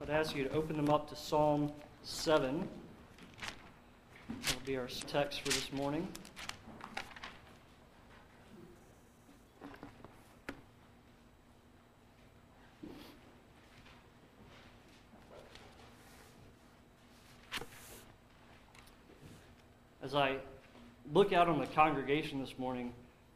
I'd ask you to open them up to Psalm 7. That will be our text for this morning. As I look out on the congregation this morning,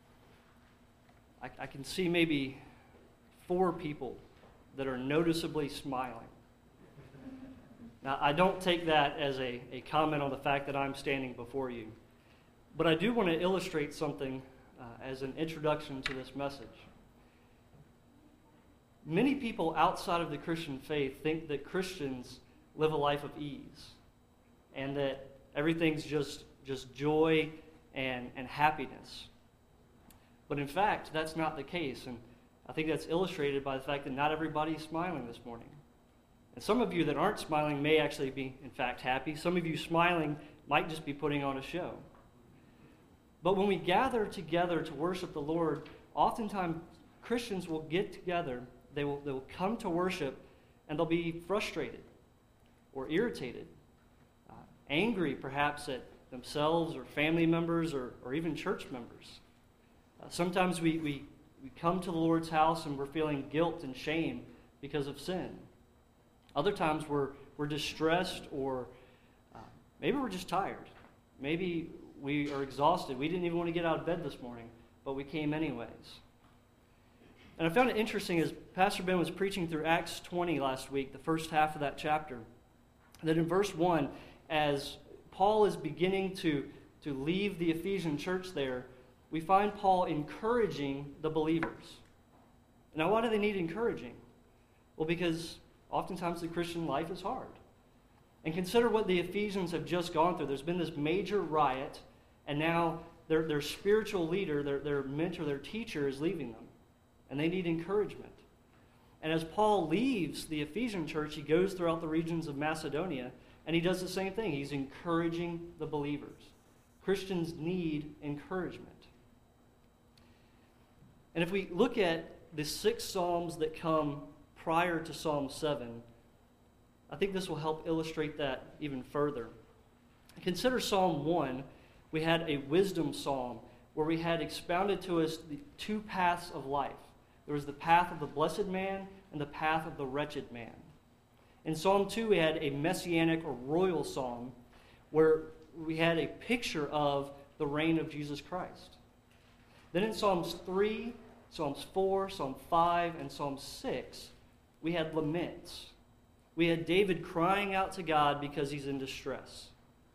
I can see maybe 4 people that are noticeably smiling. Now, I don't take that as a comment on the fact that I'm standing before you, but I do want to illustrate something as an introduction to this message. Many people outside of the Christian faith think that Christians live a life of ease and that everything's just joy and happiness. But in fact, that's not the case, and I think that's illustrated by the fact that not everybody is smiling this morning. And some of you that aren't smiling may actually be, in fact, happy. Some of you smiling might just be putting on a show. But when we gather together to worship the Lord, oftentimes Christians will get together, they will come to worship, and they'll be frustrated or irritated, angry perhaps at themselves or family members or even church members. Sometimes we come to the Lord's house and we're feeling guilt and shame because of sin. Other times we're distressed, or maybe we're just tired. Maybe we are exhausted. We didn't even want to get out of bed this morning, but we came anyways. And I found it interesting as Pastor Ben was preaching through Acts 20 last week, the first half of that chapter, that in verse 1, as Paul is beginning to leave the Ephesian church there, we find Paul encouraging the believers. Now, why do they need encouraging? Well, because oftentimes the Christian life is hard. And consider what the Ephesians have just gone through. There's been this major riot, and now their spiritual leader, their mentor, their teacher is leaving them. And they need encouragement. And as Paul leaves the Ephesian church, he goes throughout the regions of Macedonia, and he does the same thing. He's encouraging the believers. Christians need encouragement. And if we look at the 6 Psalms that come prior to Psalm 7, I think this will help illustrate that even further. Consider Psalm 1. We had a wisdom psalm where we had expounded to us the 2 paths of life. There was the path of the blessed man and the path of the wretched man. In Psalm 2, we had a messianic or royal psalm where we had a picture of the reign of Jesus Christ. Then in Psalms 3, Psalms 4, Psalm 5, and Psalm 6, we had laments. We had David crying out to God because he's in distress.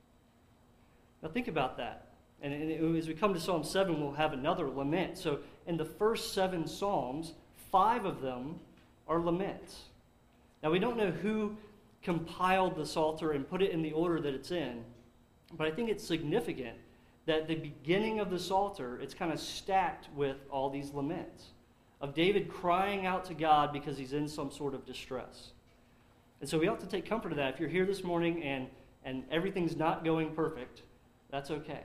Now think about that. And as we come to Psalm 7, we'll have another lament. So in the first 7 Psalms, 5 of them are laments. Now we don't know who compiled the Psalter and put it in the order that it's in, but I think it's significant that the beginning of the Psalter, it's kind of stacked with all these laments of David crying out to God because he's in some sort of distress. And so we ought to take comfort of that. If you're here this morning and everything's not going perfect, that's okay.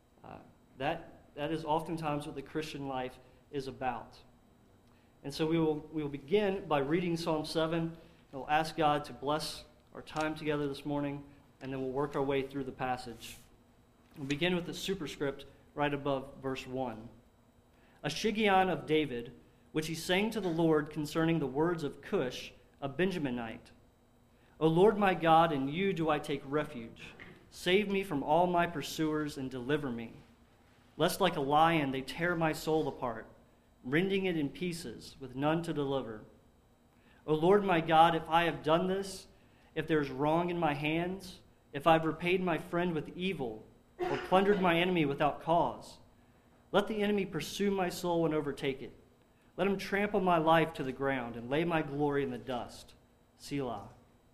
That is oftentimes what the Christian life is about. And so we will begin by reading Psalm 7. We'll ask God to bless our time together this morning, and then we'll work our way through the passage. We'll begin with the superscript right above verse 1. A Shiggaion of David, which he sang to the Lord concerning the words of Cush, a Benjaminite. O Lord my God, in you do I take refuge. Save me from all my pursuers and deliver me. Lest like a lion they tear my soul apart, rending it in pieces with none to deliver. O Lord my God, if I have done this, if there is wrong in my hands, if I have repaid my friend with evil, or plundered my enemy without cause, let the enemy pursue my soul and overtake it. Let him trample my life to the ground and lay my glory in the dust. Selah.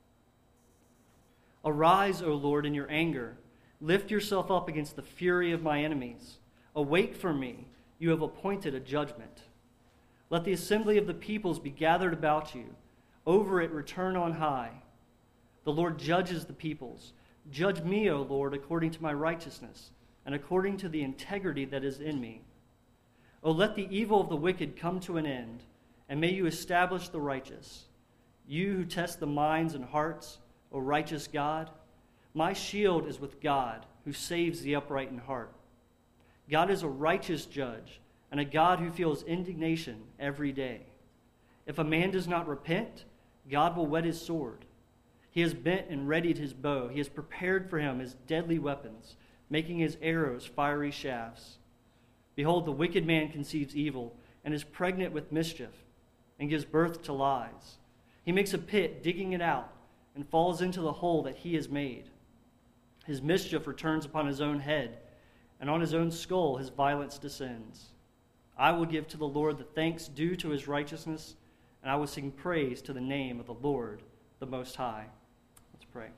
Arise, O Lord, in your anger. Lift yourself up against the fury of my enemies. Awake for me. You have appointed a judgment. Let the assembly of the peoples be gathered about you. Over it return on high. The Lord judges the peoples. Judge me, O Lord, according to my righteousness, and according to the integrity that is in me. O let the evil of the wicked come to an end, and may you establish the righteous. You who test the minds and hearts, O righteous God. My shield is with God, who saves the upright in heart. God is a righteous judge, and a God who feels indignation every day. If a man does not repent, God will whet his sword. He has bent and readied his bow. He has prepared for him his deadly weapons, making his arrows fiery shafts. Behold, the wicked man conceives evil and is pregnant with mischief and gives birth to lies. He makes a pit, digging it out, and falls into the hole that he has made. His mischief returns upon his own head, and on his own skull his violence descends. I will give to the Lord the thanks due to his righteousness, and I will sing praise to the name of the Lord, the Most High. Let's pray.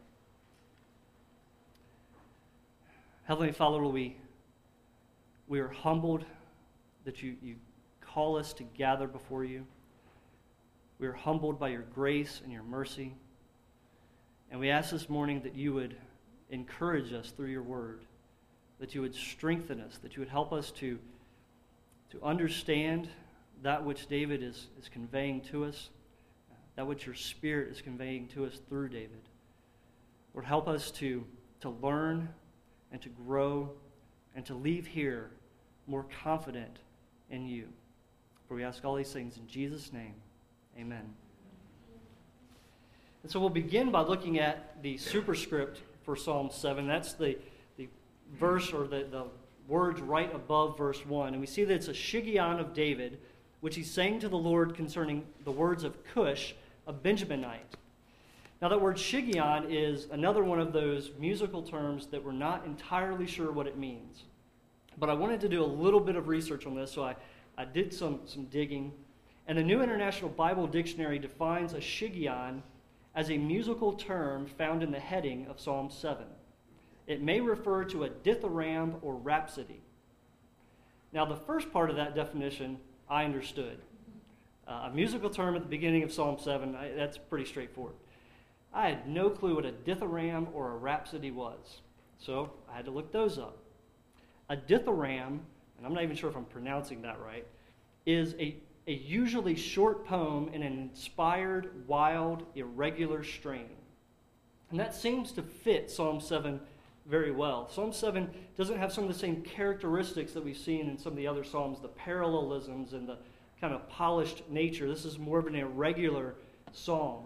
Heavenly Father, we are humbled that you call us to gather before you. We are humbled by your grace and your mercy. And we ask this morning that you would encourage us through your word, that you would strengthen us, that you would help us to understand that which David is conveying to us, that which your Spirit is conveying to us through David. Lord, help us to learn and to grow and to leave here more confident in you. For we ask all these things in Jesus' name. Amen. And so we'll begin by looking at the superscript for Psalm 7. That's the verse or the words right above verse 1. And we see that it's a Shiggaion of David, which he's saying to the Lord concerning the words of Cush, a Benjaminite. Now that word Shiggaion is another one of those musical terms that we're not entirely sure what it means. But I wanted to do a little bit of research on this, so I did some digging. And the New International Bible Dictionary defines a Shiggaion as a musical term found in the heading of Psalm 7. It may refer to a dithyramb or rhapsody. Now, the first part of that definition I understood. A musical term at the beginning of Psalm 7, that's pretty straightforward. I had no clue what a dithyramb or a rhapsody was, so I had to look those up. A dithyramb, and I'm not even sure if I'm pronouncing that right, is a usually short poem in an inspired, wild, irregular strain. And that seems to fit Psalm 7 very well. Psalm 7 doesn't have some of the same characteristics that we've seen in some of the other Psalms, the parallelisms and the kind of polished nature. This is more of an irregular psalm.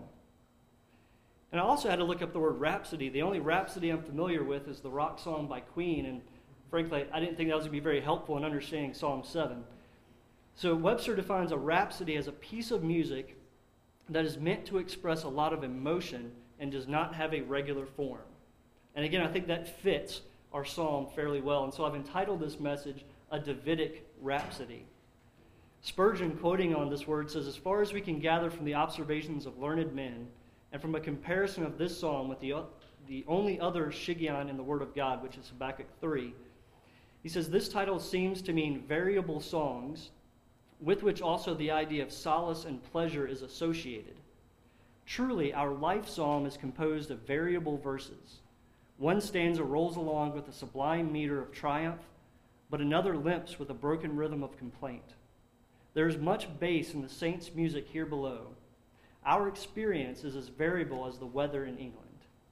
And I also had to look up the word rhapsody. The only rhapsody I'm familiar with is the rock song by Queen, and frankly, I didn't think that was going to be very helpful in understanding Psalm 7. So Webster defines a rhapsody as a piece of music that is meant to express a lot of emotion and does not have a regular form. And again, I think that fits our psalm fairly well. And so I've entitled this message, A Davidic Rhapsody. Spurgeon, quoting on this word, says, as far as we can gather from the observations of learned men, and from a comparison of this psalm with the only other Shiggaion in the Word of God, which is Habakkuk 3, he says, this title seems to mean variable songs, with which also the idea of solace and pleasure is associated. Truly, our life psalm is composed of variable verses. One stanza rolls along with a sublime meter of triumph, but another limps with a broken rhythm of complaint. There is much bass in the saints' music here below. Our experience is as variable as the weather in England.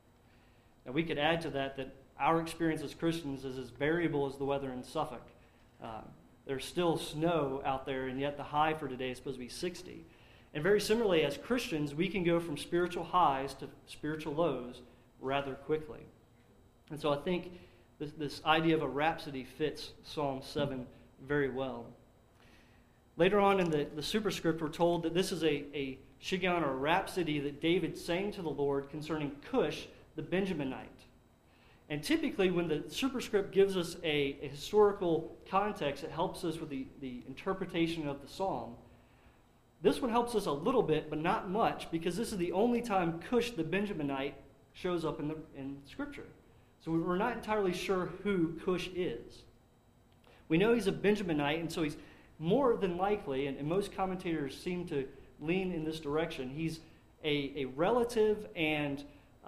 Now, we could add to that our experience as Christians is as variable as the weather in Suffolk. There's still snow out there, and yet the high for today is supposed to be 60. And very similarly, as Christians, we can go from spiritual highs to spiritual lows rather quickly. And so I think this idea of a rhapsody fits Psalm 7 very well. Later on in the superscript, we're told that this is a Shiggaion or a rhapsody that David sang to the Lord concerning Cush, the Benjaminite. And typically, when the superscript gives us a historical context, it helps us with the interpretation of the psalm. This one helps us a little bit, but not much, because this is the only time Cush, the Benjaminite, shows up in Scripture. So we're not entirely sure who Cush is. We know he's a Benjaminite, and so he's more than likely, and most commentators seem to lean in this direction, he's a relative and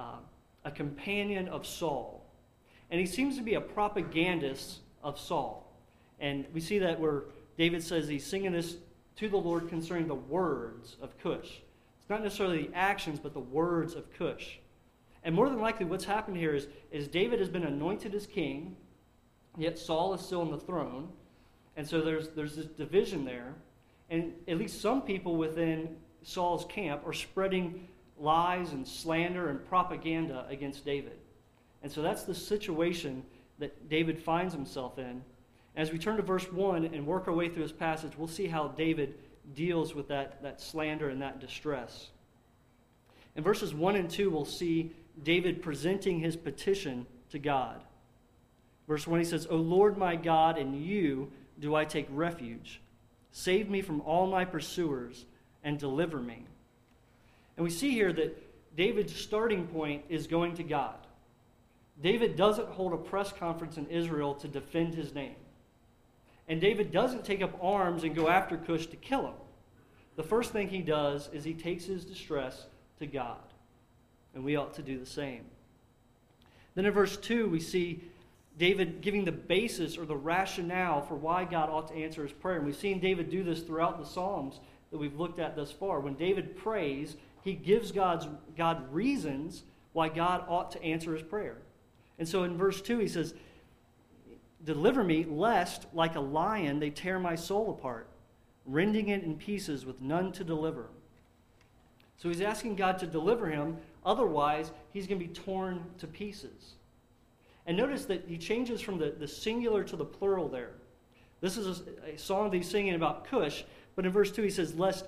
a companion of Saul. And he seems to be a propagandist of Saul. And we see that where David says he's singing this to the Lord concerning the words of Cush. It's not necessarily the actions, but the words of Cush. And more than likely what's happened here is David has been anointed as king, yet Saul is still on the throne. And so there's this division there. And at least some people within Saul's camp are spreading lies and slander and propaganda against David. And so that's the situation that David finds himself in. As we turn to verse 1 and work our way through this passage, we'll see how David deals with that slander and that distress. In verses 1 and 2, we'll see David presenting his petition to God. Verse 1, he says, O Lord my God, in you do I take refuge. Save me from all my pursuers and deliver me. And we see here that David's starting point is going to God. David doesn't hold a press conference in Israel to defend his name. And David doesn't take up arms and go after Cush to kill him. The first thing he does is he takes his distress to God. And we ought to do the same. Then in verse 2, we see David giving the basis or the rationale for why God ought to answer his prayer. And we've seen David do this throughout the Psalms that we've looked at thus far. When David prays, he gives God reasons why God ought to answer his prayer. And so in verse 2, he says, Deliver me, lest, like a lion, they tear my soul apart, rending it in pieces with none to deliver. So he's asking God to deliver him, otherwise he's going to be torn to pieces. And notice that he changes from the singular to the plural there. This is a song that he's singing about Cush, but in verse 2 he says, lest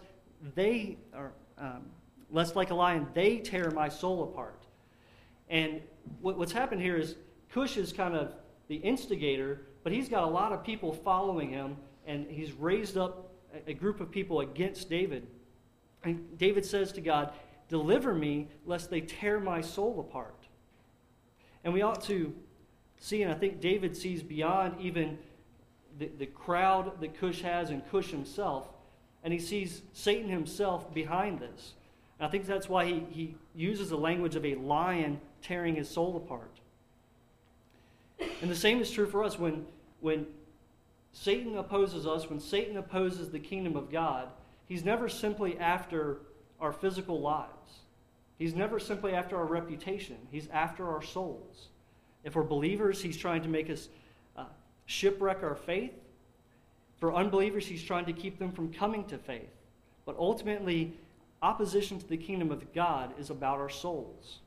like a lion, they tear my soul apart. And what's happened here is Cush is kind of the instigator, but he's got a lot of people following him, and he's raised up a group of people against David. And David says to God, Deliver me, lest they tear my soul apart. And we ought to see, and I think David sees beyond even the crowd that Cush has and Cush himself, and he sees Satan himself behind this. And I think that's why he uses the language of a lion tearing his soul apart. And the same is true for us. When Satan opposes us, when Satan opposes the kingdom of God, he's never simply after our physical lives. He's never simply after our reputation. He's after our souls. If we're believers, he's trying to make us shipwreck our faith. For unbelievers, he's trying to keep them from coming to faith. But ultimately, opposition to the kingdom of God is about our souls.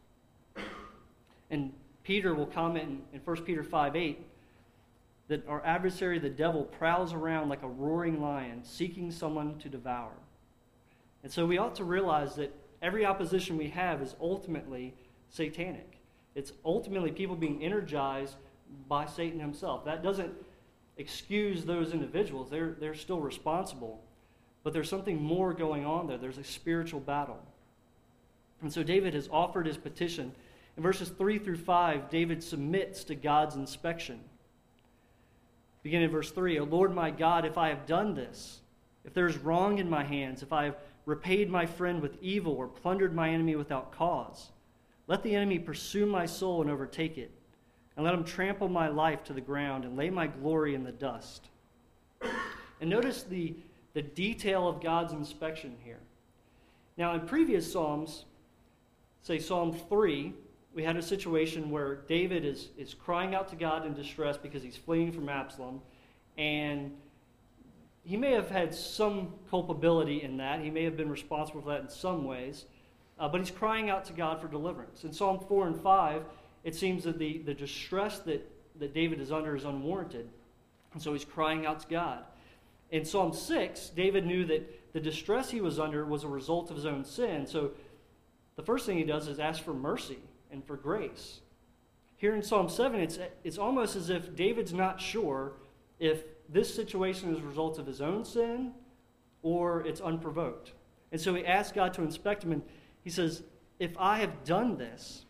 And Peter will comment in 1 Peter 5:8 that our adversary, the devil, prowls around like a roaring lion, seeking someone to devour. And so we ought to realize that every opposition we have is ultimately satanic. It's ultimately people being energized by Satan himself. That doesn't excuse those individuals. They're still responsible. But there's something more going on there. There's a spiritual battle. And so David has offered his petition. In verses 3 through 5, David submits to God's inspection. Beginning in verse 3, O Lord my God, if I have done this, if there is wrong in my hands, if I have repaid my friend with evil or plundered my enemy without cause, let the enemy pursue my soul and overtake it, and let him trample my life to the ground and lay my glory in the dust. And notice the detail of God's inspection here. Now, in previous Psalms, say Psalm 3, we had a situation where David is crying out to God in distress because he's fleeing from Absalom, and he may have had some culpability in that. He may have been responsible for that in some ways, but he's crying out to God for deliverance. In Psalm 4 and 5, it seems that the distress that David is under is unwarranted, and so he's crying out to God. In Psalm 6, David knew that the distress he was under was a result of his own sin, so the first thing he does is ask for mercy and for grace. Here in Psalm 7, it's almost as if David's not sure if this situation is a result of his own sin or it's unprovoked. And so he asks God to inspect him, and he says, if I have done this,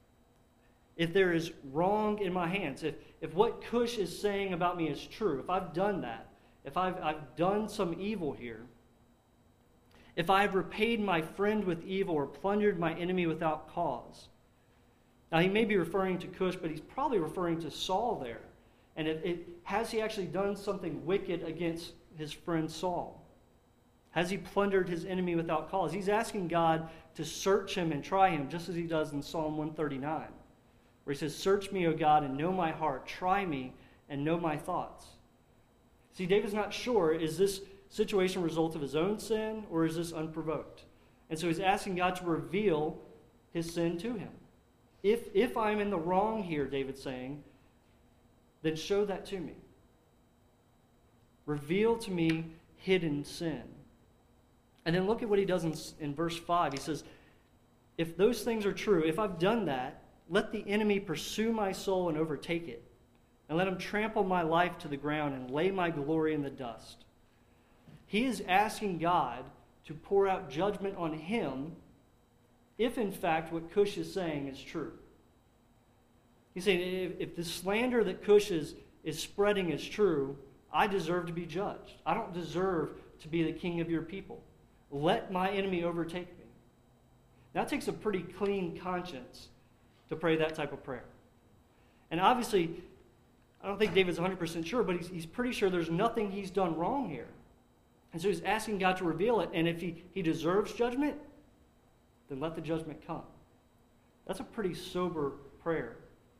if there is wrong in my hands, if what Cush is saying about me is true, if I've done that, if I've done some evil here, if I have repaid my friend with evil or plundered my enemy without cause. Now, he may be referring to Cush, but he's probably referring to Saul there. And has he actually done something wicked against his friend Saul? Has he plundered his enemy without cause? He's asking God to search him and try him, just as he does in Psalm 139, where he says, "Search me, O God, and know my heart. Try me and know my thoughts." See, David's not sure, is this situation a result of his own sin, or is this unprovoked? And so he's asking God to reveal his sin to him. If I'm in the wrong here, David's saying, then show that to me. Reveal to me hidden sin. And then look at what he does in verse 5. He says, if those things are true, if I've done that, let the enemy pursue my soul and overtake it, and let him trample my life to the ground and lay my glory in the dust. He is asking God to pour out judgment on him if, in fact, what Cush is saying is true. He's saying, if the slander that Cush is spreading is true, I deserve to be judged. I don't deserve to be the king of your people. Let my enemy overtake me. That takes a pretty clean conscience to pray that type of prayer. And obviously, I don't think David's 100% sure, but he's pretty sure there's nothing he's done wrong here. And so he's asking God to reveal it, and if he deserves judgment, then let the judgment come. That's a pretty sober prayer.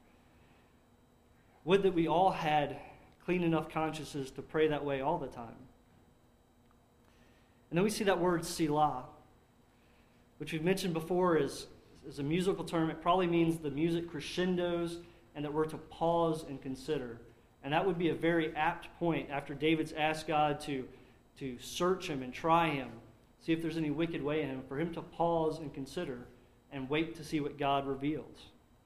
Would that we all had clean enough consciences to pray that way all the time. And then we see that word Selah, which we've mentioned before is a musical term. It probably means the music crescendos and that we're to pause and consider. And that would be a very apt point after David's asked God to search him and try him, see if there's any wicked way in him, for him to pause and consider and wait to see what God reveals.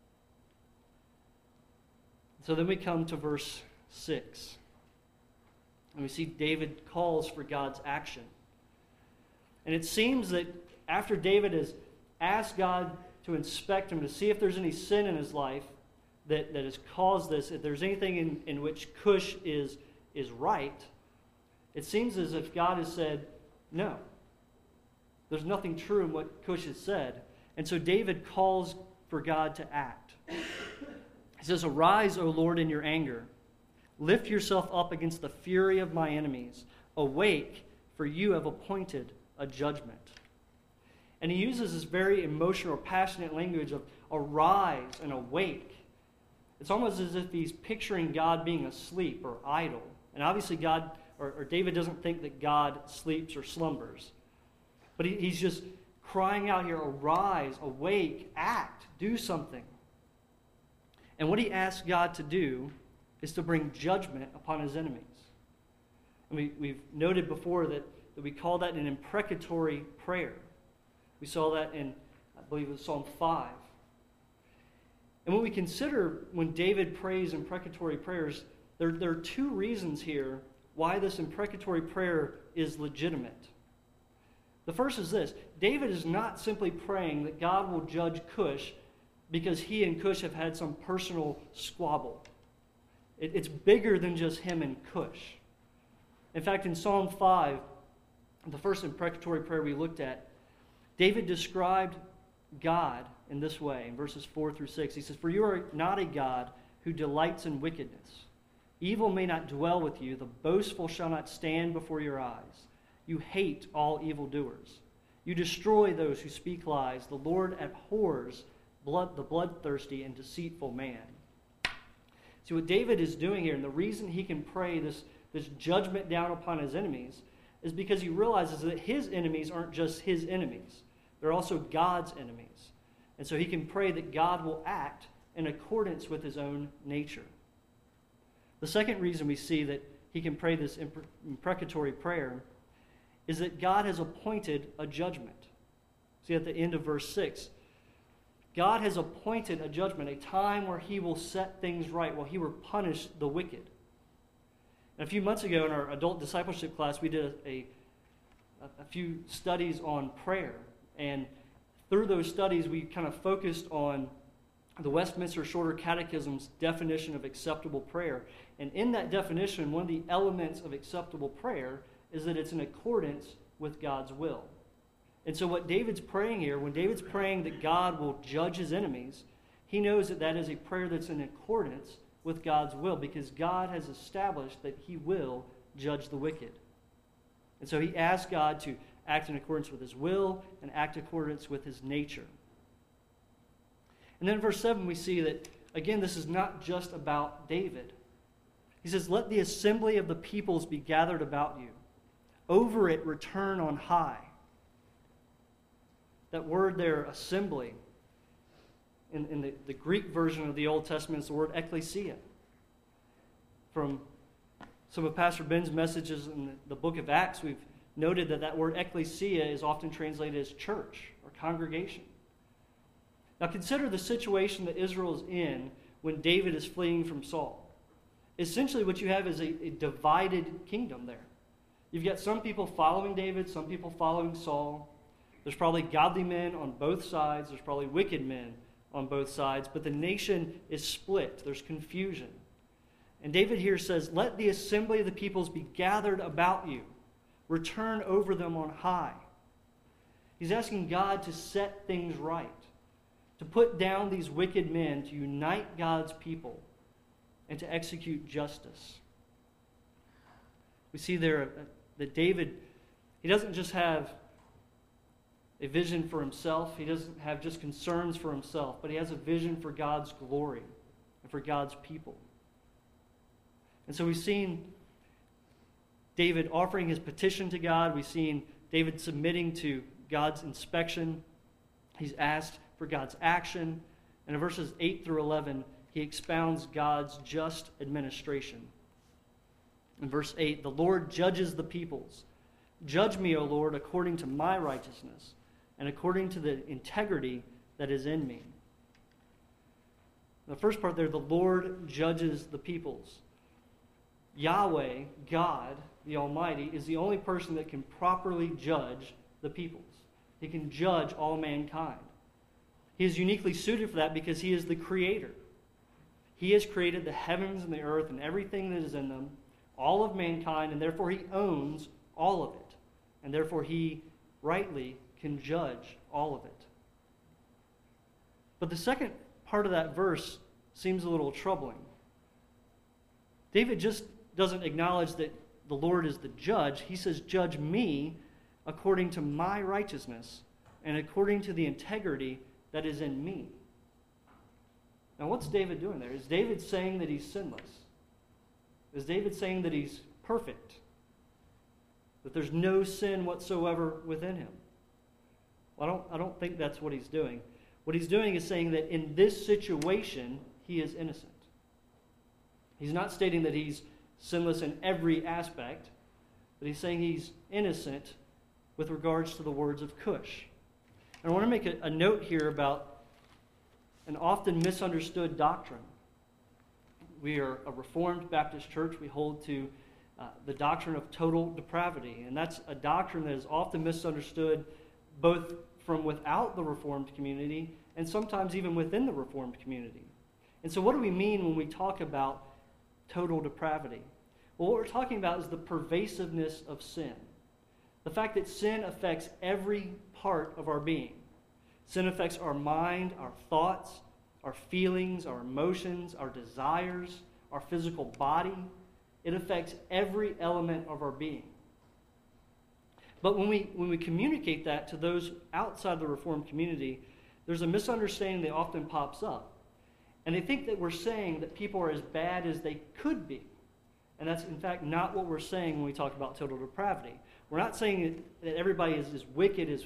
So then we come to verse 6. And we see David calls for God's action. And it seems that after David has asked God to inspect him, to see if there's any sin in his life that has caused this, if there's anything in which Cush is right, it seems as if God has said, no. There's nothing true in what Cush has said. And so David calls for God to act. He says, "Arise, O Lord, in your anger. Lift yourself up against the fury of my enemies. Awake, for you have appointed a judgment." And he uses this very emotional, passionate language of arise and awake. It's almost as if he's picturing God being asleep or idle. And obviously God, or David doesn't think that God sleeps or slumbers. But he's just crying out here, arise, awake, act, do something. And what he asks God to do is to bring judgment upon his enemies. And we've noted before that we call that an imprecatory prayer. We saw that in, I believe it was Psalm 5. And when we consider when David prays imprecatory prayers, there are two reasons here why this imprecatory prayer is legitimate. The first is this: David is not simply praying that God will judge Cush because he and Cush have had some personal squabble. It's bigger than just him and Cush. In fact, in Psalm 5, the first imprecatory prayer we looked at, David described God in this way, in verses 4 through 6. He says, "For you are not a God who delights in wickedness. Evil may not dwell with you. The boastful shall not stand before your eyes. You hate all evildoers. You destroy those who speak lies. The Lord abhors the bloodthirsty and deceitful man." See, what David is doing here, and the reason he can pray this judgment down upon his enemies, is because he realizes that his enemies aren't just his enemies. They're also God's enemies. And so he can pray that God will act in accordance with his own nature. The second reason we see that he can pray this imprecatory prayer is that God has appointed a judgment. See, at the end of verse 6, God has appointed a judgment, a time where he will set things right, where he will punish the wicked. And a few months ago in our adult discipleship class, we did a few studies on prayer. And through those studies, we kind of focused on the Westminster Shorter Catechism's definition of acceptable prayer. And in that definition, one of the elements of acceptable prayer is that it's in accordance with God's will. And so what David's praying here, when David's praying that God will judge his enemies, he knows that that is a prayer that's in accordance with God's will, because God has established that he will judge the wicked. And so he asked God to act in accordance with his will and act in accordance with his nature. And then in verse 7 we see that, again, this is not just about David. He says, "Let the assembly of the peoples be gathered about you. Over it return on high." That word there, assembly, in the Greek version of the Old Testament is the word ekklesia. From some of Pastor Ben's messages in the book of Acts, we've noted that word ekklesia is often translated as church or congregation. Now consider the situation that Israel is in when David is fleeing from Saul. Essentially what you have is a divided kingdom there. You've got some people following David, some people following Saul. There's probably godly men on both sides. There's probably wicked men on both sides. But the nation is split. There's confusion. And David here says, "Let the assembly of the peoples be gathered about you. Return over them on high." He's asking God to set things right, to put down these wicked men, to unite God's people, and to execute justice. We see there that David, he doesn't just have a vision for himself. He doesn't have just concerns for himself, but he has a vision for God's glory and for God's people. And so we've seen David offering his petition to God. We've seen David submitting to God's inspection. He's asked for God's action. And in verses 8 through 11, he expounds God's just administration. In verse 8, "The Lord judges the peoples. Judge me, O Lord, according to my righteousness, and according to the integrity that is in me." The first part there, the Lord judges the peoples. Yahweh, God, the Almighty, is the only person that can properly judge the peoples. He can judge all mankind. He is uniquely suited for that because he is the creator. He has created the heavens and the earth and everything that is in them, all of mankind, and therefore he owns all of it. And therefore he rightly can judge all of it. But the second part of that verse seems a little troubling. David just doesn't acknowledge that the Lord is the judge. He says, "Judge me according to my righteousness and according to the integrity that is in me." Now what's David doing there? Is David saying that he's sinless? Is David saying that he's perfect? That there's no sin whatsoever within him? Well, I don't think that's what he's doing. What he's doing is saying that in this situation, he is innocent. He's not stating that he's sinless in every aspect, but he's saying he's innocent with regards to the words of Cush. And I want to make a note here about an often misunderstood doctrine. We are a Reformed Baptist church. We hold to the doctrine of total depravity, and that's a doctrine that is often misunderstood both from without the Reformed community and sometimes even within the Reformed community. And so what do we mean when we talk about total depravity? Well, what we're talking about is the pervasiveness of sin. The fact that sin affects every part of our being. Sin affects our mind, our thoughts, our feelings, our emotions, our desires, our physical body. It affects every element of our being. But when we communicate that to those outside the Reformed community, there's a misunderstanding that often pops up. And they think that we're saying that people are as bad as they could be. And that's, in fact, not what we're saying when we talk about total depravity. We're not saying that everybody is as wicked as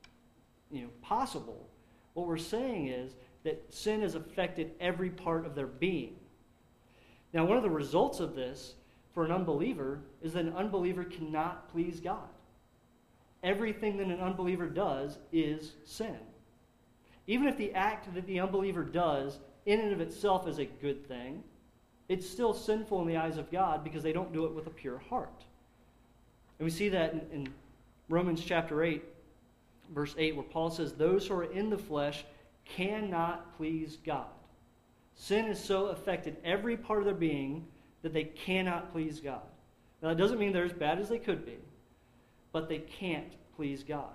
possible. What we're saying is that sin has affected every part of their being. Now, one of the results of this for an unbeliever is that an unbeliever cannot please God. Everything that an unbeliever does is sin. Even if the act that the unbeliever does in and of itself is a good thing, it's still sinful in the eyes of God because they don't do it with a pure heart. And we see that in Romans chapter 8, verse 8, where Paul says, "Those who are in the flesh cannot please God." Sin has so affected every part of their being that they cannot please God. Now, that doesn't mean they're as bad as they could be, but they can't please God.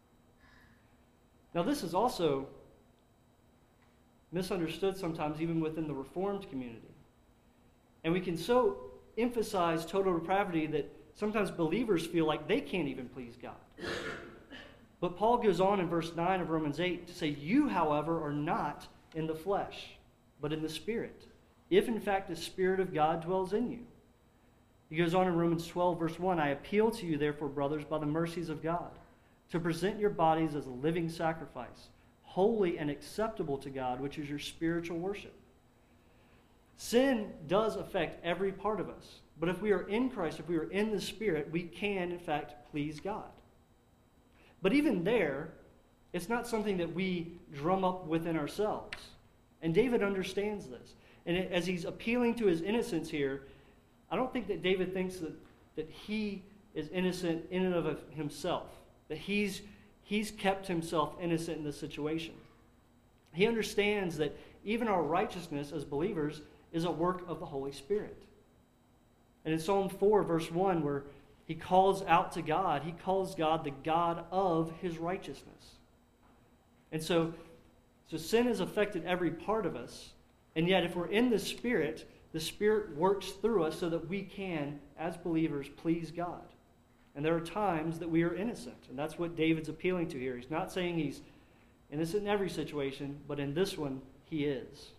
Now, this is also misunderstood sometimes even within the Reformed community. And we can so emphasize total depravity that sometimes believers feel like they can't even please God. But Paul goes on in verse 9 of Romans 8 to say, you, however, are not in the flesh, but in the Spirit, if in fact the Spirit of God dwells in you. He goes on in Romans 12, verse 1, I appeal to you, therefore, brothers, by the mercies of God, to present your bodies as a living sacrifice, holy and acceptable to God, which is your spiritual worship. Sin does affect every part of us. But if we are in Christ, if we are in the Spirit, we can, in fact, please God. But even there, it's not something that we drum up within ourselves. And David understands this. And as he's appealing to his innocence here, I don't think that David thinks that he is innocent in and of himself, that he's kept himself innocent in this situation. He understands that even our righteousness as believers is a work of the Holy Spirit. And in Psalm 4, verse 1, where he calls out to God, he calls God the God of his righteousness. And so sin has affected every part of us, and yet if we're in the Spirit works through us so that we can, as believers, please God. And there are times that we are innocent, and that's what David's appealing to here. He's not saying he's innocent in every situation, but in this one, he is.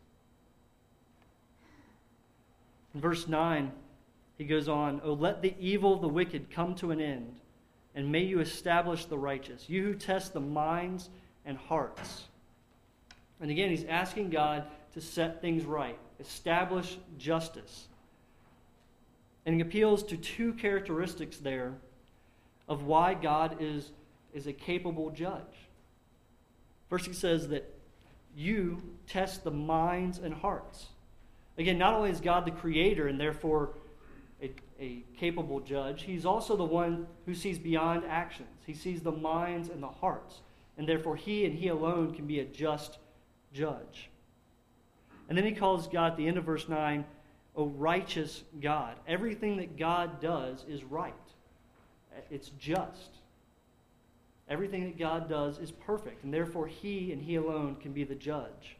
In verse 9, he goes on, "O let the evil of the wicked come to an end, and may you establish the righteous, you who test the minds and hearts." And again, he's asking God to set things right, establish justice. And he appeals to two characteristics there of why God is a capable judge. First, he says that you test the minds and hearts. Again, not only is God the creator and therefore a capable judge, he's also the one who sees beyond actions. He sees the minds and the hearts, and therefore he and he alone can be a just judge. And then he calls God at the end of verse 9, "O righteous God." Everything that God does is right. It's just. Everything that God does is perfect, and therefore he and he alone can be the judge.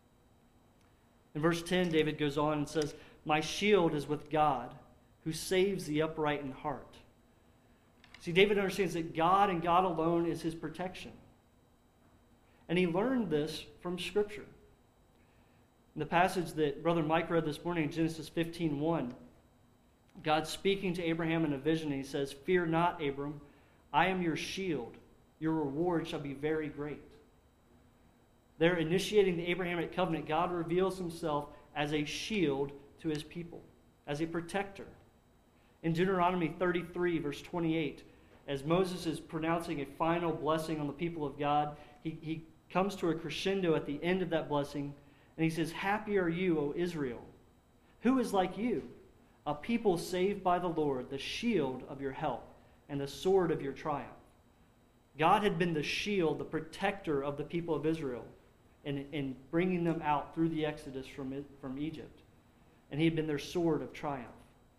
In verse 10, David goes on and says, "My shield is with God, who saves the upright in heart." See, David understands that God and God alone is his protection. And he learned this from Scripture. In the passage that Brother Mike read this morning in Genesis 15:1, God's speaking to Abraham in a vision, and he says, "Fear not, Abram, I am your shield. Your reward shall be very great." There, initiating the Abrahamic covenant, God reveals himself as a shield to his people, as a protector. In Deuteronomy 33, verse 28, as Moses is pronouncing a final blessing on the people of God, he comes to a crescendo at the end of that blessing, and he says, "Happy are you, O Israel. Who is like you? A people saved by the Lord, the shield of your help, and the sword of your triumph." God had been the shield, the protector of the people of Israel, in bringing them out through the Exodus from Egypt. And he had been their sword of triumph.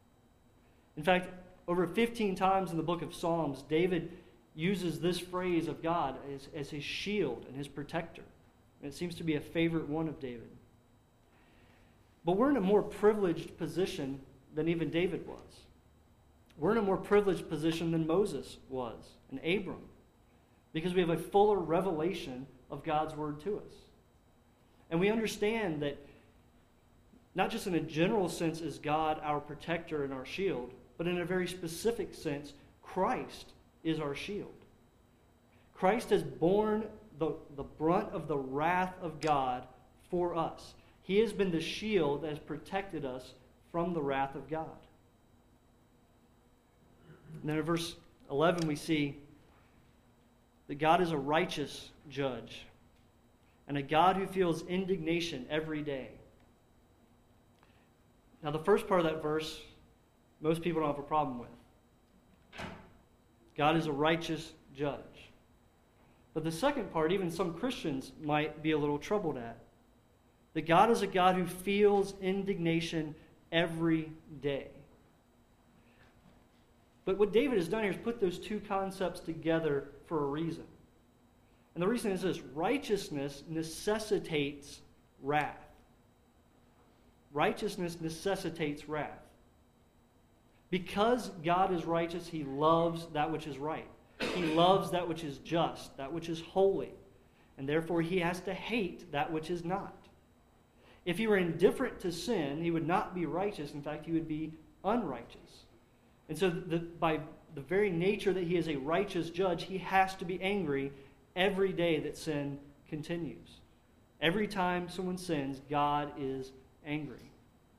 In fact, over 15 times in the book of Psalms, David uses this phrase of God as his shield and his protector. And it seems to be a favorite one of David. But we're in a more privileged position than even David was. We're in a more privileged position than Moses was and Abram, because we have a fuller revelation of God's word to us. And we understand that not just in a general sense is God our protector and our shield, but in a very specific sense, Christ is our shield. Christ has borne the brunt of the wrath of God for us. He has been the shield that has protected us from the wrath of God. And then in verse 11 we see that God is a righteous judge and a God who feels indignation every day. Now the first part of that verse, most people don't have a problem with. God is a righteous judge. But the second part, even some Christians might be a little troubled at. That God is a God who feels indignation every day. But what David has done here is put those two concepts together for a reason. And the reason is this: righteousness necessitates wrath. Righteousness necessitates wrath. Because God is righteous, he loves that which is right. He loves that which is just, that which is holy. And therefore he has to hate that which is not. If he were indifferent to sin, he would not be righteous. In fact, he would be unrighteous. And so by the very nature that he is a righteous judge, he has to be angry every day that sin continues. Every time someone sins, God is angry.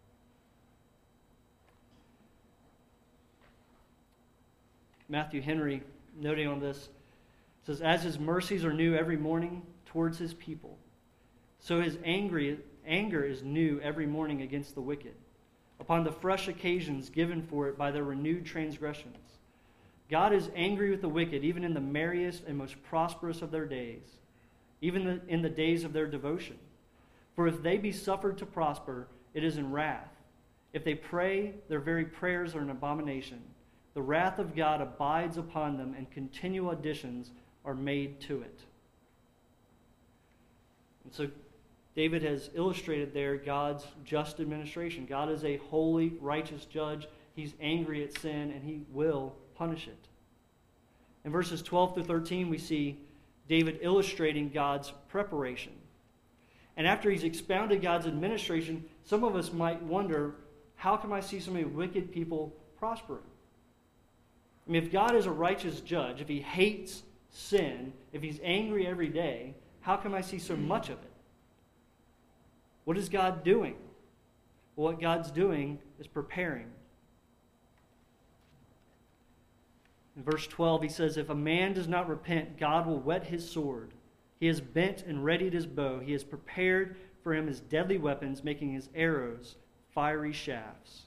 Matthew Henry, noting on this, says, "As his mercies are new every morning towards his people, so his anger is new every morning against the wicked, upon the fresh occasions given for it by their renewed transgressions. God is angry with the wicked, even in the merriest and most prosperous of their days, even in the days of their devotion. For if they be suffered to prosper, it is in wrath. If they pray, their very prayers are an abomination. The wrath of God abides upon them, and continual additions are made to it." And so David has illustrated there God's just administration. God is a holy, righteous judge. He's angry at sin, and he will punish it. In verses 12 through 13, we see David illustrating God's preparation. And after he's expounded God's administration, some of us might wonder, how can I see so many wicked people prospering? I mean, if God is a righteous judge, if he hates sin, if he's angry every day, how can I see so much of it? What is God doing? Well, what God's doing is preparing. In verse 12, he says, "If a man does not repent, God will whet his sword. He has bent and readied his bow. He has prepared for him his deadly weapons, making his arrows fiery shafts."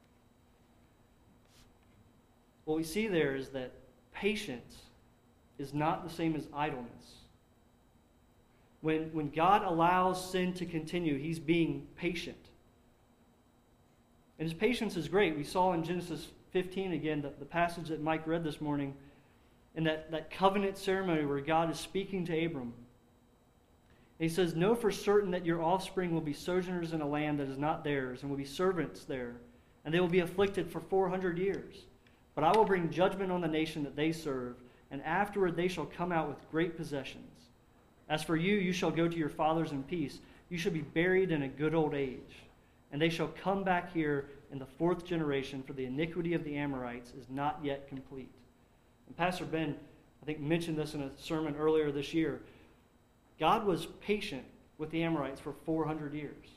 What we see there is that patience is not the same as idleness. When God allows sin to continue, he's being patient. And his patience is great. We saw in Genesis 15 again, the passage that Mike read this morning, in that covenant ceremony where God is speaking to Abram. And he says, "Know for certain that your offspring will be sojourners in a land that is not theirs, and will be servants there, and they will be afflicted for 400 years. But I will bring judgment on the nation that they serve, and afterward they shall come out with great possessions. As for you, you shall go to your fathers in peace. You shall be buried in a good old age. And they shall come back here in the 4th generation, for the iniquity of the Amorites is not yet complete." And Pastor Ben, I think, mentioned this in a sermon earlier this year. God was patient with the Amorites for 400 years.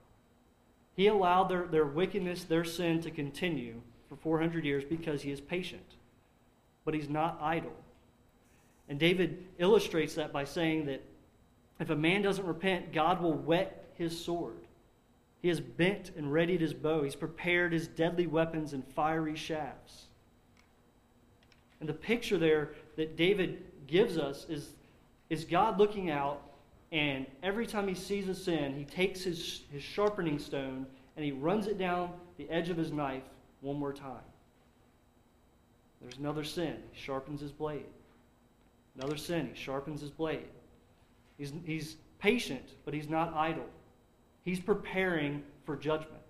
He allowed their wickedness, their sin to continue for 400 years because he is patient. But he's not idle. And David illustrates that by saying that if a man doesn't repent, God will whet his sword. He has bent and readied his bow. He's prepared his deadly weapons and fiery shafts. And the picture there that David gives us is God looking out, and every time he sees a sin, he takes his sharpening stone and he runs it down the edge of his knife one more time. There's another sin. He sharpens his blade. Another sin. He sharpens his blade. He's patient, but he's not idle. He's preparing for judgment.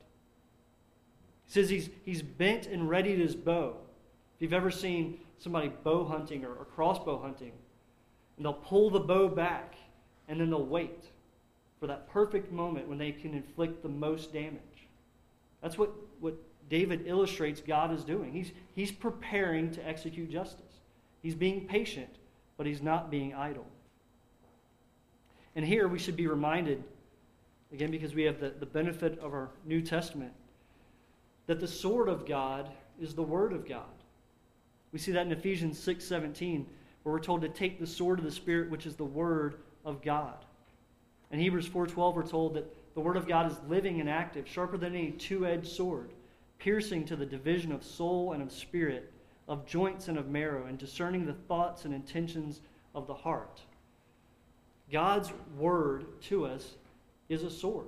He says he's bent and readied his bow. If you've ever seen somebody bow hunting or crossbow hunting, and they'll pull the bow back, and then they'll wait for that perfect moment when they can inflict the most damage. That's what David illustrates God is doing. He's preparing to execute justice. He's being patient, but he's not being idle. And here we should be reminded, again, because we have the benefit of our New Testament, that the sword of God is the Word of God. We see that in Ephesians 6:17, where we're told to take the sword of the Spirit, which is the Word of God. In Hebrews 4:12, we're told that the Word of God is living and active, sharper than any two-edged sword, piercing to the division of soul and of spirit, of joints and of marrow, and discerning the thoughts and intentions of the heart. God's Word to us is a sword.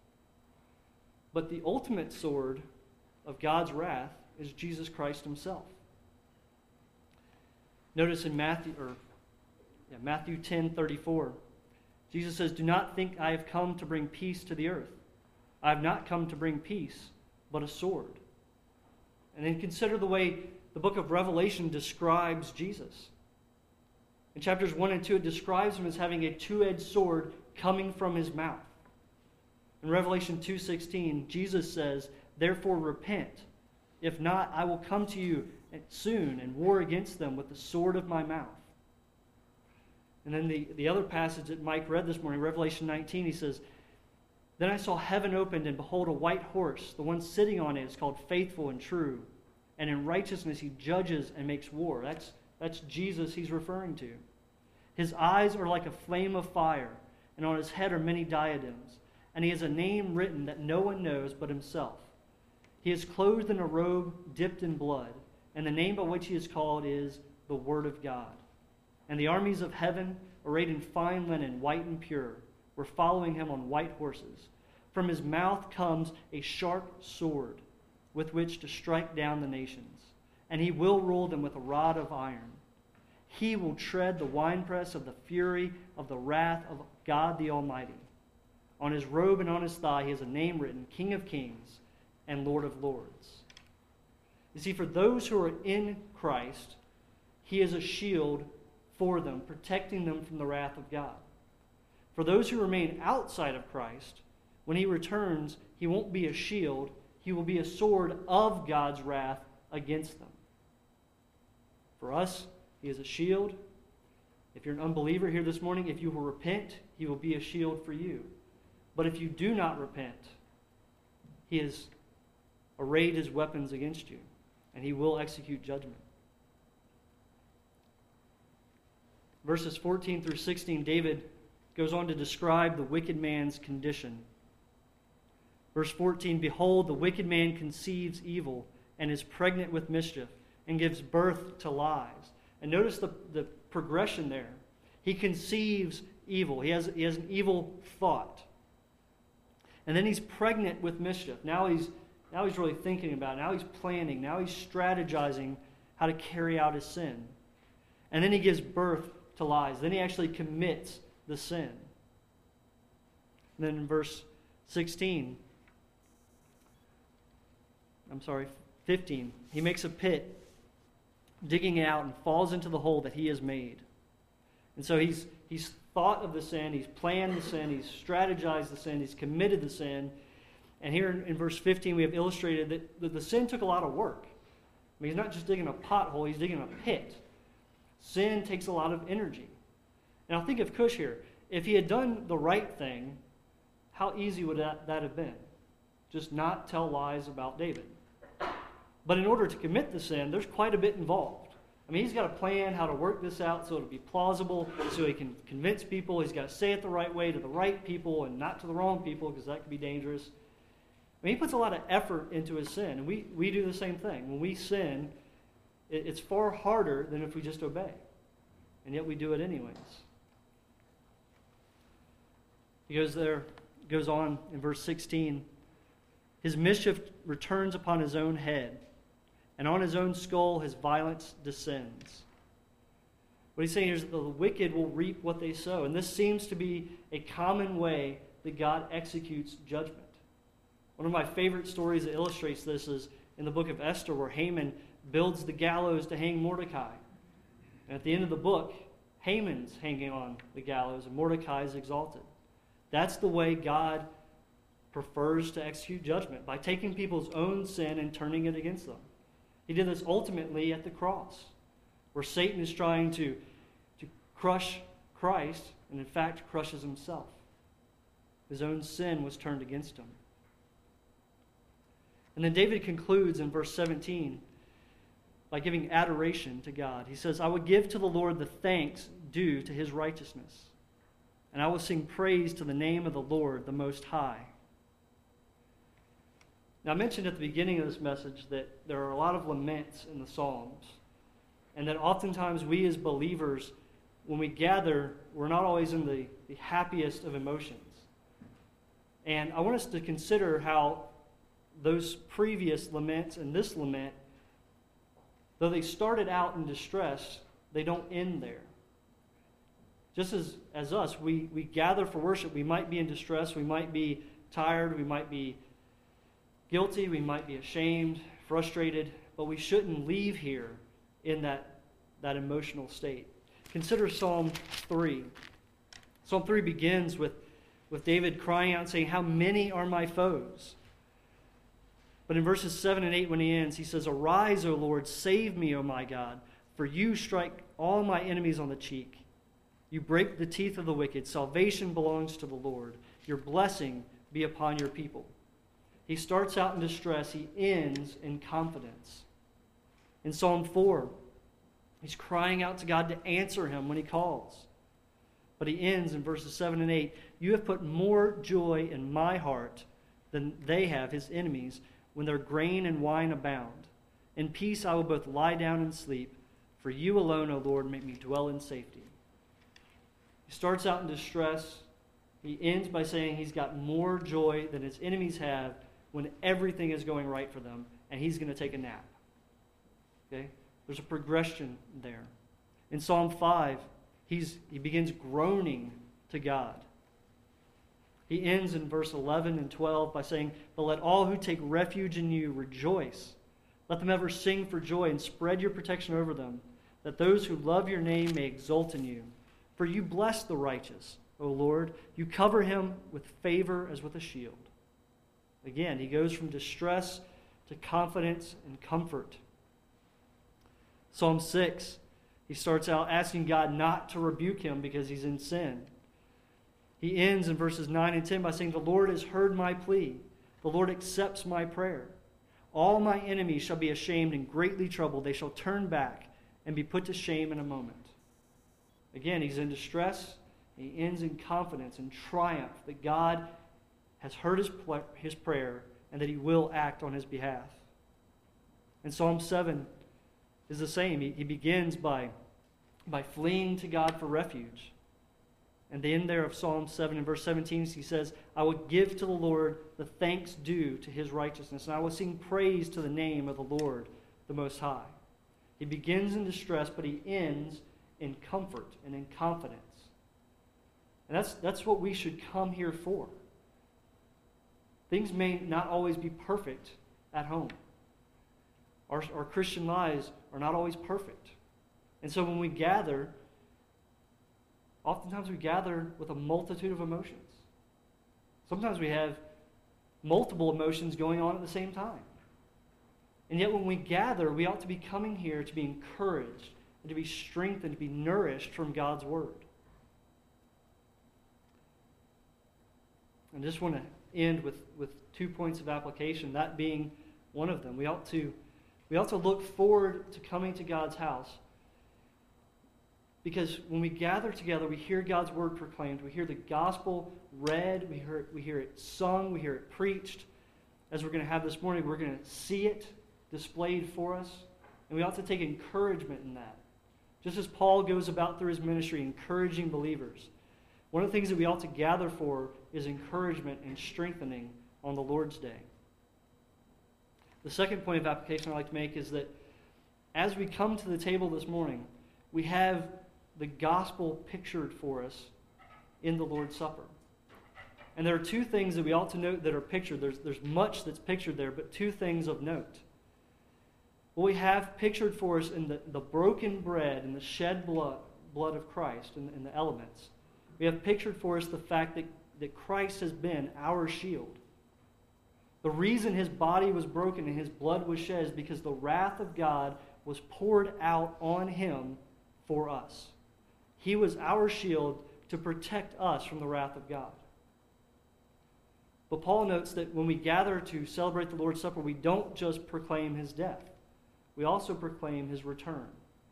But the ultimate sword of God's wrath is Jesus Christ himself. Notice in Matthew 10:34, Jesus says, "Do not think I have come to bring peace to the earth. I have not come to bring peace, but a sword." And then consider the way the book of Revelation describes Jesus. In chapters 1 and 2, it describes him as having a two-edged sword coming from his mouth. In Revelation 2:16, Jesus says, "Therefore repent. If not, I will come to you soon and war against them with the sword of my mouth." And then the other passage that Mike read this morning, Revelation 19, he says, "Then I saw heaven opened, and behold, a white horse. The one sitting on it is called Faithful and True. And in righteousness he judges and makes war." That's Jesus he's referring to. "His eyes are like a flame of fire, and on his head are many diadems. And he has a name written that no one knows but himself. He is clothed in a robe dipped in blood, and the name by which he is called is the Word of God. And the armies of heaven, arrayed in fine linen, white and pure, were following him on white horses. From his mouth comes a sharp sword, with which to strike down the nations. And he will rule them with a rod of iron. He will tread the winepress of the fury of the wrath of God the Almighty. On his robe and on his thigh he has a name written, King of Kings and Lord of Lords." You see, for those who are in Christ, he is a shield for them, protecting them from the wrath of God. For those who remain outside of Christ, when he returns, he won't be a shield, he will be a sword of God's wrath against them. For us, he is a shield. If you're an unbeliever here this morning, if you will repent, he will be a shield for you. But if you do not repent, he has arrayed his weapons against you, and he will execute judgment. Verses 14 through 16, David goes on to describe the wicked man's condition. Verse 14, "Behold, the wicked man conceives evil and is pregnant with mischief and gives birth to lies." And notice the progression there. He conceives evil. He has an evil thought. And then he's pregnant with mischief. Now he's really thinking about it. Now he's planning. Now he's strategizing how to carry out his sin. And then he gives birth to lies. Then he actually commits the sin. And then in verse 15, he makes a pit, digging it out, and falls into the hole that he has made. And so he's thought of the sin, he's planned the sin, he's strategized the sin, he's committed the sin. And here in verse 15 we have illustrated that the sin took a lot of work. I mean, he's not just digging a pothole, he's digging a pit. Sin takes a lot of energy. Now think of Cush here. If he had done the right thing, how easy would that have been? Just not tell lies about David. But in order to commit the sin, there's quite a bit involved. I mean, he's got a plan how to work this out so it'll be plausible, so he can convince people. He's got to say it the right way to the right people and not to the wrong people, because that could be dangerous. I mean, he puts a lot of effort into his sin, and we do the same thing. On we sin, it's far harder than if we just obey. And yet we do it anyways. He goes on in verse 16. "His mischief returns upon his own head, and on his own skull his violence descends." What he's saying here is that the wicked will reap what they sow. And this seems to be a common way that God executes judgment. One of my favorite stories that illustrates this is in the book of Esther, where Haman builds the gallows to hang Mordecai. And at the end of the book, Haman's hanging on the gallows and Mordecai is exalted. That's the way God prefers to execute judgment, by taking people's own sin and turning it against them. He did this ultimately at the cross, where Satan is trying to crush Christ, and in fact crushes himself. His own sin was turned against him. And then David concludes in verse 17 by giving adoration to God. He says, "I will give to the Lord the thanks due to his righteousness, and I will sing praise to the name of the Lord, the Most High." Now, I mentioned at the beginning of this message that there are a lot of laments in the Psalms, and that oftentimes we as believers, when we gather, we're not always in the happiest of emotions. And I want us to consider how those previous laments and this lament, though they started out in distress, they don't end there. Just as us, we gather for worship, we might be in distress, we might be tired, we might be guilty, we might be ashamed, frustrated, but we shouldn't leave here in that emotional state. Consider Psalm 3. Psalm 3 begins with David crying out and saying, "How many are my foes?" But in verses 7 and 8 when he ends, he says, "Arise, O Lord, save me, O my God, for you strike all my enemies on the cheek. You break the teeth of the wicked. Salvation belongs to the Lord. Your blessing be upon your people." He starts out in distress. He ends in confidence. In Psalm 4, he's crying out to God to answer him when he calls. But he ends in verses 7 and 8, "You have put more joy in my heart than they have, his enemies, when their grain and wine abound. In peace I will both lie down and sleep, for you alone, O Lord, make me dwell in safety." He starts out in distress. He ends by saying he's got more joy than his enemies have when everything is going right for them, and he's going to take a nap. Okay? There's a progression there. In Psalm 5, he begins groaning to God. He ends in verse 11 and 12 by saying, "But let all who take refuge in you rejoice. Let them ever sing for joy and spread your protection over them, that those who love your name may exult in you. For you bless the righteous, O Lord. You cover him with favor as with a shield." Again, he goes from distress to confidence and comfort. Psalm 6, he starts out asking God not to rebuke him because he's in sin. He ends in verses 9 and 10 by saying, "The Lord has heard my plea. The Lord accepts my prayer. All my enemies shall be ashamed and greatly troubled. They shall turn back and be put to shame in a moment." Again, he's in distress. He ends in confidence and triumph that God has heard his prayer and that he will act on his behalf. And Psalm 7 is the same. He begins by fleeing to God for refuge. And the end there of Psalm 7 in verse 17, he says, "I will give to the Lord the thanks due to his righteousness, and I will sing praise to the name of the Lord, the Most High." He begins in distress, but he ends in comfort and in confidence. And that's what we should come here for. Things may not always be perfect at home. Our Christian lives are not always perfect. And so when we gather, oftentimes we gather with a multitude of emotions. Sometimes we have multiple emotions going on at the same time. And yet when we gather, we ought to be coming here to be encouraged and to be strengthened, to be nourished from God's Word. I just want to end with 2 points of application, that being one of them. We ought to look forward to coming to God's house, because when we gather together, we hear God's Word proclaimed, we hear the gospel read, we hear it sung, we hear it preached. As we're going to have this morning, we're going to see it displayed for us, and we ought to take encouragement in that. Just as Paul goes about through his ministry encouraging believers, one of the things that we ought to gather for is encouragement and strengthening on the Lord's Day. The second point of application I'd like to make is that as we come to the table this morning, we have the gospel pictured for us in the Lord's Supper. And there are two things that we ought to note that are pictured. There's much that's pictured there, but two things of note. What we have pictured for us in the broken bread and the shed blood of Christ in the elements, we have pictured for us the fact that Christ has been our shield. The reason his body was broken and his blood was shed is because the wrath of God was poured out on him for us. He was our shield to protect us from the wrath of God. But Paul notes that when we gather to celebrate the Lord's Supper, we don't just proclaim his death. We also proclaim his return.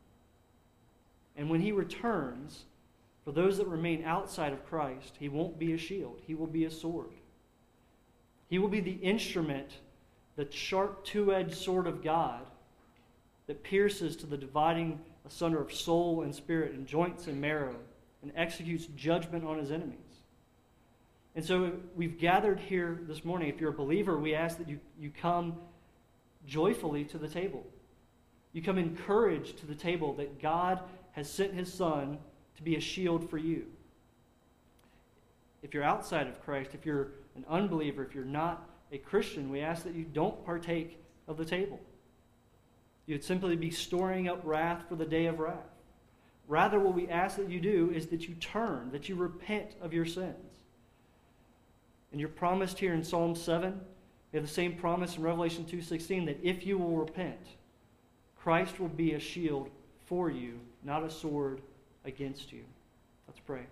And when he returns, for those that remain outside of Christ, he won't be a shield. He will be a sword. He will be the instrument, the sharp two-edged sword of God that pierces to the dividing asunder of soul and spirit and joints and marrow and executes judgment on his enemies. And so we've gathered here this morning. If you're a believer, we ask that you come joyfully to the table. You come encouraged to the table that God has sent his Son to be a shield for you. If you're outside of Christ, if you're an unbeliever, if you're not a Christian, we ask that you don't partake of the table. You would simply be storing up wrath for the day of wrath. Rather, what we ask that you do is that you turn, that you repent of your sins. And you're promised here in Psalm 7, we have the same promise in Revelation 2:16, that if you will repent, Christ will be a shield for you, not a sword against you. Let's pray.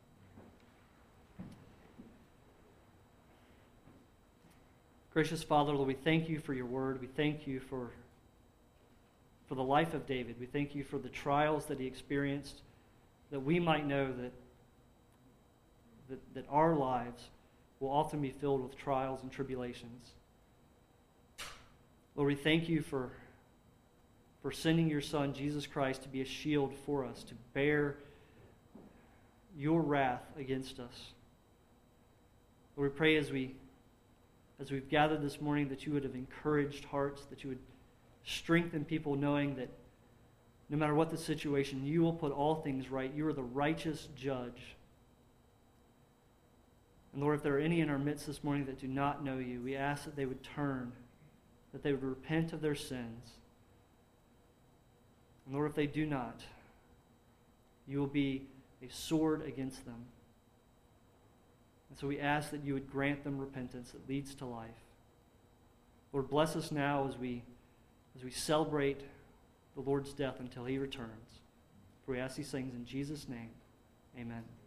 Gracious Father, Lord, we thank you for your word. We thank you for the life of David. We thank you for the trials that he experienced, that we might know that our lives will often be filled with trials and tribulations. Lord, we thank you for sending your Son, Jesus Christ, to be a shield for us, to bear your wrath against us. Lord, we pray as we've gathered this morning that you would have encouraged hearts, that you would strengthen people knowing that no matter what the situation, you will put all things right. You are the righteous judge. And Lord, if there are any in our midst this morning that do not know you, we ask that they would turn, that they would repent of their sins. And Lord, if they do not, you will be a sword against them. And so we ask that you would grant them repentance that leads to life. Lord, bless us now as we celebrate the Lord's death until he returns. For we ask these things in Jesus' name. Amen.